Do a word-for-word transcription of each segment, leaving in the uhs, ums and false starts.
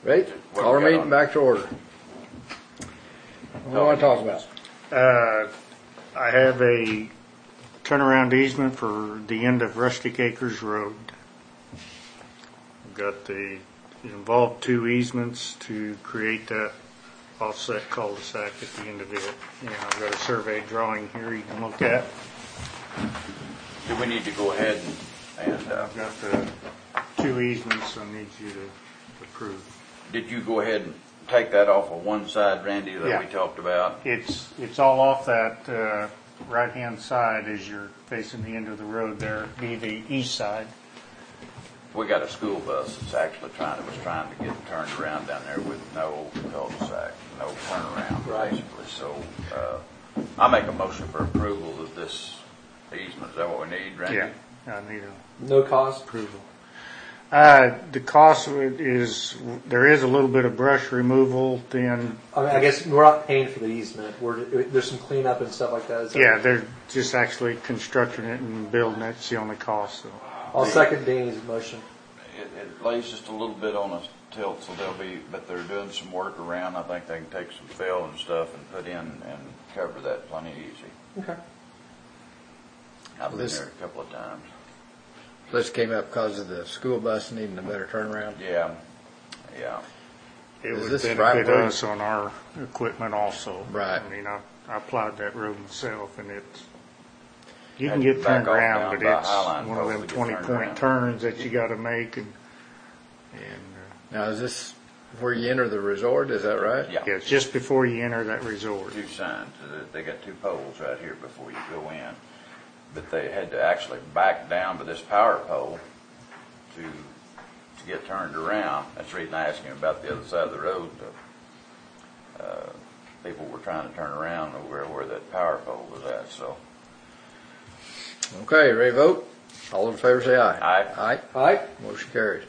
Right? What Call our we got meeting on? back to order. What do you want to talk about? Uh, I have a turnaround easement for the end of Rustic Acres Road. I've got the, it involved two easements to create that offset cul-de-sac at the end of it. And I've got a survey drawing here you can look at. Do we need to go ahead and, and uh, I've got the two easements I need you to approve. did you go ahead and take that off of one side, Randy, that Yeah. we talked about? It's, it's all off that uh, right-hand side as you're facing the end of the road there, be the east side. We got a school bus that's actually trying to, was trying to get turned around down there with no cul-de-sac, no turnaround, Right. basically. So, uh, I make a motion for approval of this easement. Is that what we need, Randy? Yeah, I need a No cost? approval. Uh, the cost of it is, there is a little bit of brush removal, then, I mean, I guess we're not paying for the easement. We're, there's some cleanup and stuff like that. Is that yeah, they're just actually constructing it and building it, it's the only cost, so. I'll second Danny's motion. It, it lays just a little bit on a tilt, so they'll be, but they're doing some work around. I think they can take some fill and stuff and put in and cover that plenty easy. Okay. I've been This- there a couple of times. This came up because of the school bus needing a better turnaround. Yeah, yeah. It Is would this benefit right away? us on our equipment also. Right. I mean, I, I plowed that road myself and it's, you Had can to get back turned off around, down but by it's Highline one of Pole them to get twenty turned point around. turns that you gotta make and, and, uh, Now, is this where you enter the resort? Is that right? Yeah. yeah, it's just before you enter that resort. Two signs. Uh, They got two poles right here before you go in. But they had to actually back down to this power pole to to get turned around. That's the reason I asked him about the other side of the road. Uh, uh, people were trying to turn around where where that power pole was at. So Okay, ready to vote? All in favor say aye. Aye. Aye. All right. Motion carries.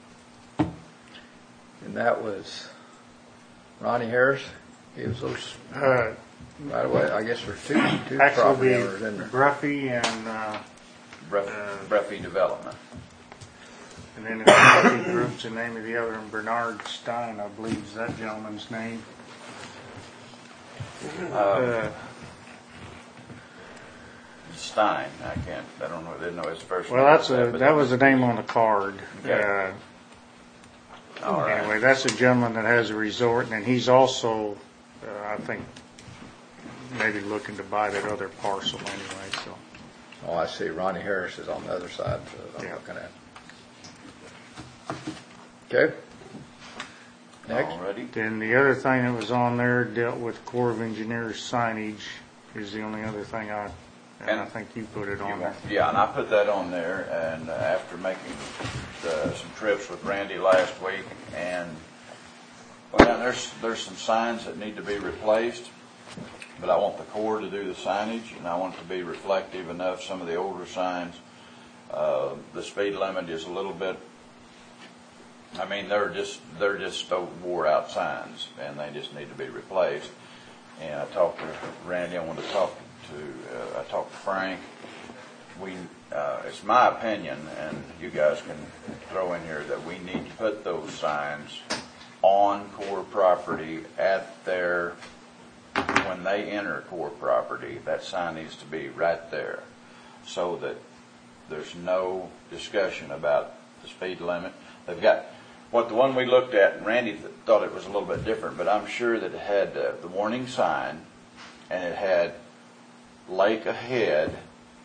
And that was Ronnie Harris. He was those, Uh, right away, I guess there's two, two actually, property owners in there. Bruffy and, uh, Breff, Uh, Breffy Development. and then the Bruffy group's the name of the other, and Bernard Stein, I believe is that gentleman's name. Um, Uh, Stein. I can't. I don't know. I didn't know his first name. well, that's a, but that was the name on the card. Okay. Uh, all right. Anyway, that's a gentleman that has a resort, and he's also, uh, I think, maybe looking to buy that other parcel anyway, so. Oh, I see, Ronnie Harris is on the other side that I'm Yeah. looking at. Okay. Next. Alrighty. Then the other thing that was on there dealt with Corps of Engineers signage is the only other thing I, and I And- think you put it You on there. want- Yeah, and I put that on there, and uh, after making uh, some trips with Randy last week, and well, now there's there's some signs that need to be replaced, but I want the Corps to do the signage, and I want it to be reflective enough. Some of the older signs, uh, the speed limit is a little bit. I mean, they're just they're just wore out signs, and they just need to be replaced. And I talked to Randy. I wanted to talk to. Uh, I talked to Frank. We. Uh, it's my opinion, and you guys can throw in here that we need to put those signs on Corps property at their when they enter Corps property. That sign needs to be right there, so that there's no discussion about the speed limit. They've got. What the one we looked at, and Randy th- thought it was a little bit different, but I'm sure that it had uh, the warning sign, and it had lake ahead,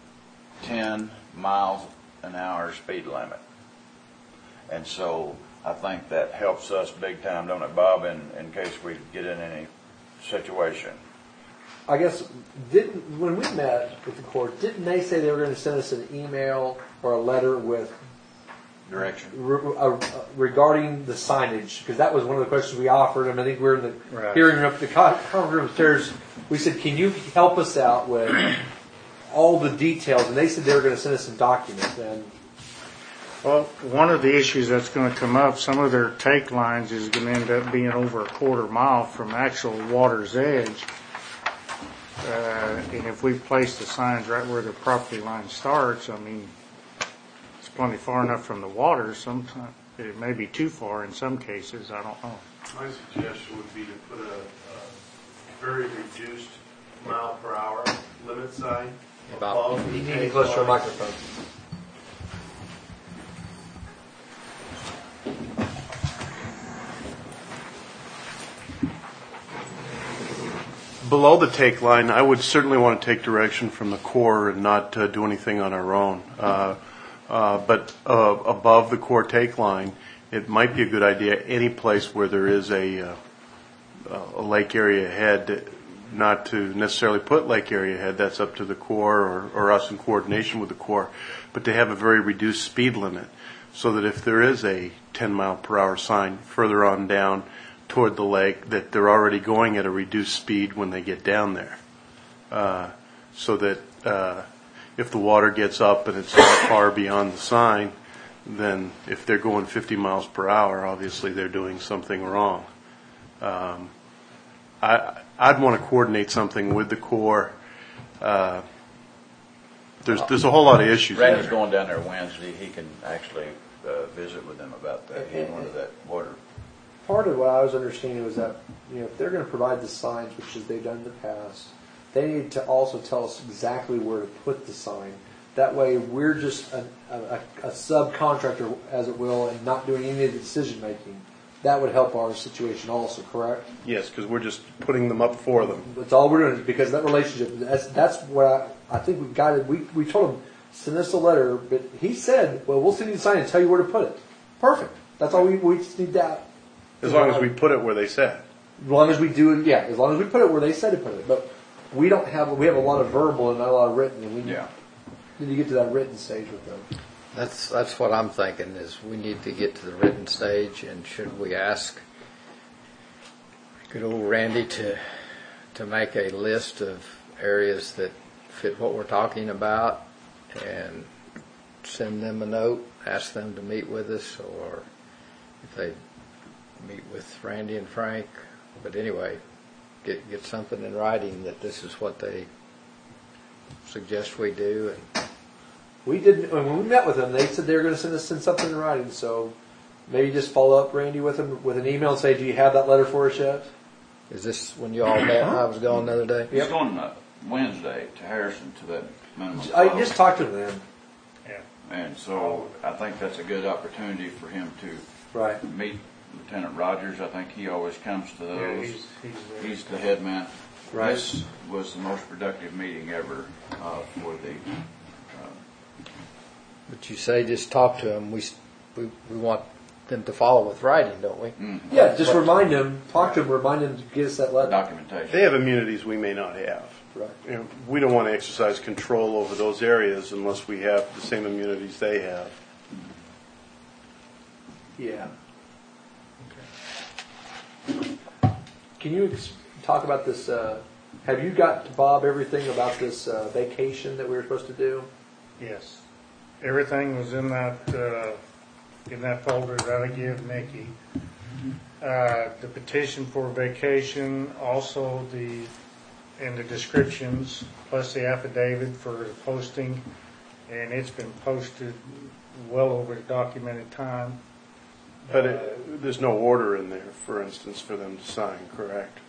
ten miles an hour speed limit. And so I think that helps us big time, don't it, Bob, in, in case we get in any situation. I guess didn't when we met with the court, didn't they say they were going to send us an email or a letter with Direction. re, uh, regarding the signage? Because that was one of the questions we offered, and I think we we're in the Right. hearing room, the con- conference room upstairs. We said, "Can you help us out with all the details?" And they said they were going to send us some documents. And Well, one of the issues that's going to come up, some of their take lines is going to end up being over a quarter mile from actual water's edge. Uh, and if we place the signs right where the property line starts, I mean, it's plenty far enough from the water. Sometimes It may be too far in some cases, I don't know. My suggestion would be to put a, a very reduced mile per hour limit sign About- above the You need to be tank close to a lines. microphone. Below the take line, I would certainly want to take direction from the Corps and not uh, do anything on our own. Uh, uh, but uh, above the Corps take line, it might be a good idea, any place where there is a, uh, a lake area head, not to necessarily put lake area head, that's up to the Corps or, or us in coordination with the Corps, but to have a very reduced speed limit so that if there is a ten mile per hour sign further on down toward the lake, that they're already going at a reduced speed when they get down there. Uh, so that uh, if the water gets up and it's not far beyond the sign, then if they're going fifty miles per hour, obviously they're doing something wrong. Um, I, I'd want to coordinate something with the Corps. Uh, there's there's a whole lot of issues Randy's there. going down there Wednesday. He can actually uh, visit with them about that. He wanted that water. Part of what I was understanding was that, you know, if they're going to provide the signs, which is they've done in the past, they need to also tell us exactly where to put the sign. That way, we're just a, a, a subcontractor, as it will, and not doing any of the decision making. That would help our situation also, correct? Yes, because we're just putting them up for them. That's all we're doing, because that relationship, that's, that's what I, I think we've got it. We, we told him, send us a letter, but he said, well, we'll send you the sign and tell you where to put it. Perfect. That's all we, we just need that. As long as we put it where they said. As long as we do it, yeah, as long as we put it where they said to put it. But we don't have, we have a lot of verbal and not a lot of written, and we Yeah. need to get to that written stage with them. That's, that's what I'm thinking, is we need to get to the written stage, and should we ask good old Randy to, to make a list of areas that fit what we're talking about, and send them a note, ask them to meet with us, or if they meet with Randy and Frank, but anyway, get, get something in writing that this is what they suggest we do, and We did, when we met with them, they said they were going to send us send something in writing, so maybe just follow up, Randy, with them with an email and say, do you have that letter for us yet? is this when you all met and I was gone the other day? He's going uh, Wednesday to Harrison to that minimum. I flow. just talked to them. Yeah. And so I think that's a good opportunity for him to Right. meet Lieutenant Rogers. I think he always comes to Yeah, those. he's, he's there. He's the head man. Right. This was the most productive meeting ever uh, for the. Uh, But you say just talk to them. We, we, we want them to follow with writing, don't we? mm, Yeah, just remind them, talk to them, remind them to get us that letter. documentation. They have immunities we may not have. Right. You know, we don't want to exercise control over those areas unless we have the same immunities they have. Yeah. Can you ex- talk about this? Uh, have you got to Bob everything about this uh, vacation that we were supposed to do? Yes. Everything was in that, uh, in that folder that I give Nikki. Uh, the petition for vacation, also the, and the descriptions, plus the affidavit for the posting, and it's been posted well over the documented time. But it, there's no order in there, for instance, for them to sign, correct?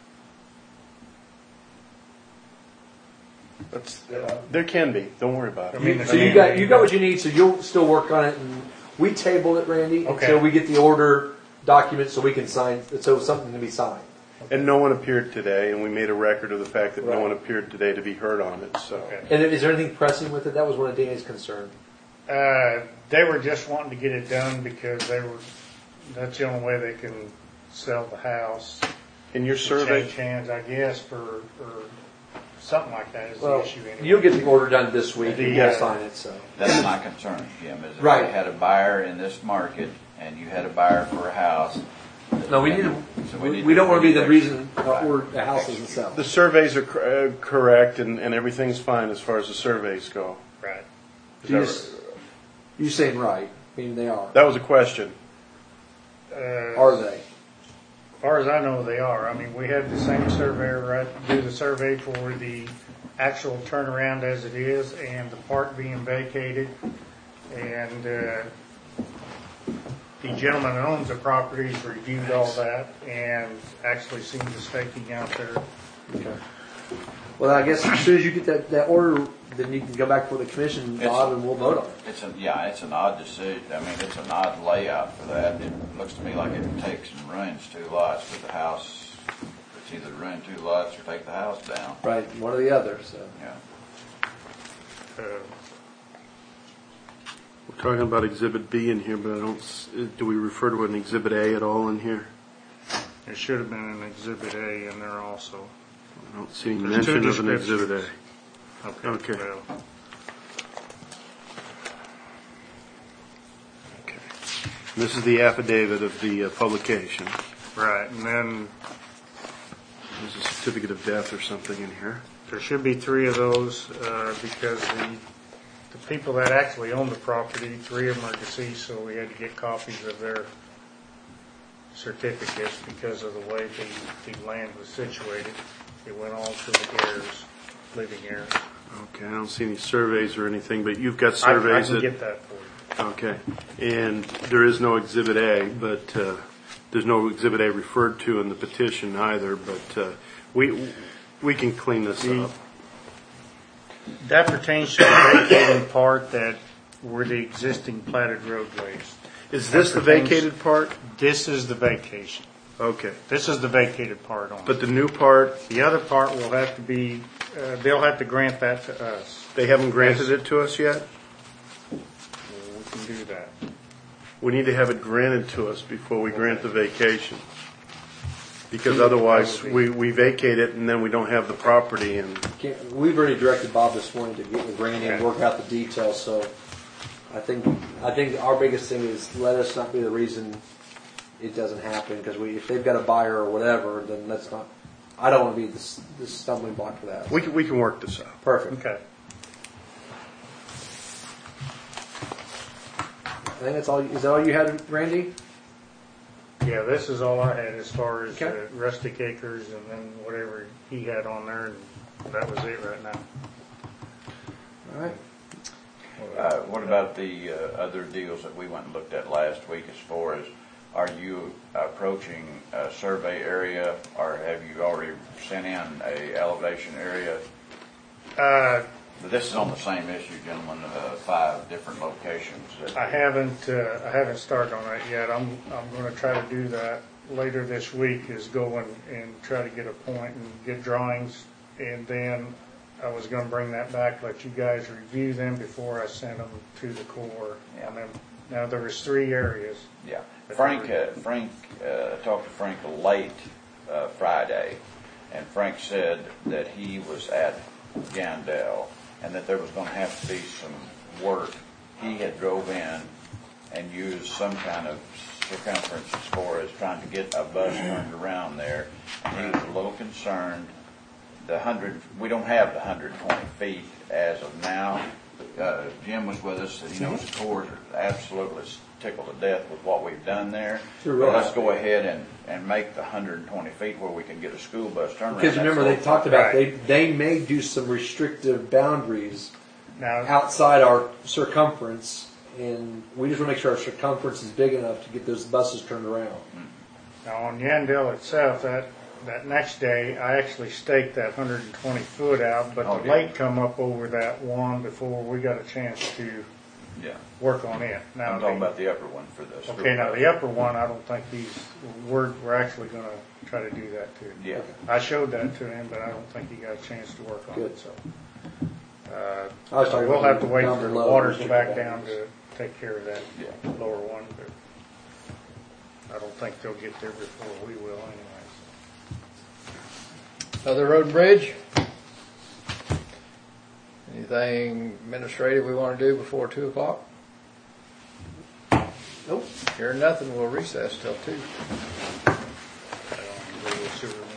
That's, there can be. Don't worry about I it. mean, So you got you got what you need. So you'll still work on it, and we table it, Randy, Okay. until we get the order document so we can sign. So something can be signed. And no one appeared today, and we made a record of the fact that Right. no one appeared today to be heard on it. So, Okay. And is there anything pressing with it? That was one of Danny's concerns. Uh, they were just wanting to get it done because they were, that's the only way they can sell the house. in your survey, Change hands, I guess, for, or something like that is the Well, issue anyway. you'll get the order done this week, and Yeah. we'll sign it. So That's my concern, Jim, is if Right. you had a buyer in this market and you had a buyer for a house. no, we need to. So we, need we don't want to be the fix- reason Right. or the house doesn't sell. the surveys are cor- uh, correct, and, and everything's fine as far as the surveys go. Right. Is You that just- You're saying right. I mean, they are. right? That was a question. Uh, Are they? As far as I know, they are. I mean, we had the same surveyor right, do the survey for the actual turnaround as it is and the park being vacated. And, uh, the gentleman that owns the properties reviewed all that and actually seen the staking out there. Okay. Well, I guess as soon as you get that, that order, then you can go back for the commission, Bob, and we'll vote on it. It's a, yeah, it's an odd decision. I mean, it's an odd layout for that. It looks to me like it takes and ruins two lots with the house. It's either ruin two lots or take the house down. Right, one or the other, so. Yeah. Uh, We're talking about Exhibit B in here, but I don't, s- do we refer to an Exhibit A at all in here? There should have been an Exhibit A in there also. I don't see any There's two mention of an Exhibit A. descriptions. Okay. Okay. Well, Okay. And this is the affidavit of the uh, publication. right, and then There's a certificate of death or something in here. there should be three of those uh, because the the people that actually own the property, three of them are deceased, so we had to get copies of their certificates because of the way the, the land was situated. It went all to the heirs, living heirs. Okay, I don't see any surveys or anything, but you've got I, I surveys can that... get that for you. Okay, and there is no Exhibit A, but uh, there's no Exhibit A referred to in the petition either, but uh, we we can clean this The- up. That pertains to the vacated part that were the existing platted roadways. Is this the pertains- vacated part? This is the vacation. Okay, This is the vacated part on it. but the new part, The other part will have to be, uh, they'll have to grant that to us. they haven't granted it to us yet? We can do that. We need to have it granted to us before we grant the vacation. Because otherwise, we we vacate it and then we don't have the property and... Can't- We've already directed Bob this morning to get with Randy and work out the details, so I think, I think our biggest thing is let us not be the reason it doesn't happen, because we, if they've got a buyer or whatever, then let's not, I don't want to be this, this stumbling block for that. We can, we can work this out. Perfect. Okay. I think that's all, is that all you had, Randy? Yeah, this is all I had as far as uh, Okay. rustic acres and then whatever he had on there, and that was it right now. All right. Uh, what about the uh, other deals that we went and looked at last week as far as, are you approaching a survey area or have you already sent in a elevation area? Uh, This is on the same issue, gentlemen, uh, five different locations. that- I haven't, uh, I haven't started on that yet. I'm, I'm gonna try to do that later this week, is go and, and try to get a point and get drawings. And then I was gonna bring that back, let you guys review them before I send them to the Corps. Yeah. And then, now there was three areas. Yeah, Frank, uh, Frank, uh, talked to Frank late uh, Friday, and Frank said that he was at Gandell and that there was going to have to be some work. He had drove in and used some kind of circumference as far as trying to get a bus turned around there. And he was a little concerned. The hundred, we don't have the hundred twenty feet as of now. Uh, Jim was with us, and he knows the Corps are absolutely tickled to death with what we've done there. Sure, But right. let's go ahead and, and make the hundred twenty feet where we can get a school bus turnaround. Because remember, they That's talked all- about, they, Right. they may do some restrictive boundaries Now, outside our circumference, and we just want to make sure our circumference is big enough to get those buses turned around. now on Yandell itself, that, that next day, I actually staked that hundred and twenty foot out, but Oh, the yeah. lake come up over that one before we got a chance to Yeah, work on it. Now, I'm talking about the upper one for the school. okay, now bus. the upper one, I don't think he's, we're, we're actually gonna try to do that too. Yeah, I showed that to him, but I don't think he got a chance to work on Good. it, so. Uh, I was talking We'll about have to wait down for the below, water to go back restricted down boundaries. to take care of that yeah. lower one, but I don't think they'll get there before we will anyways. Other road and bridge? Anything administrative we want to do before two o'clock? Nope. Hearing nothing, we'll recess till two. I don't know, we'll see.